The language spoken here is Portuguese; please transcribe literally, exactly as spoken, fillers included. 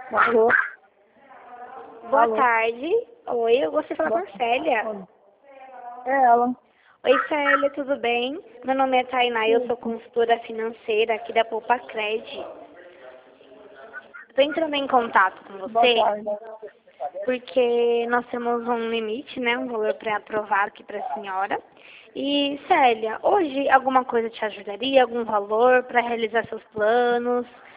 Alô? Boa Alô? tarde. Oi, eu gostaria de falar com a Célia. É ela. Oi, Célia, tudo bem? Meu nome é Tainá e eu sou consultora financeira aqui da Poupa Cred. Estou entrando em contato com Boa você tarde. porque nós temos um limite, né, um valor pré-aprovado aqui para a senhora. E, Célia, hoje alguma coisa te ajudaria, algum valor para realizar seus planos?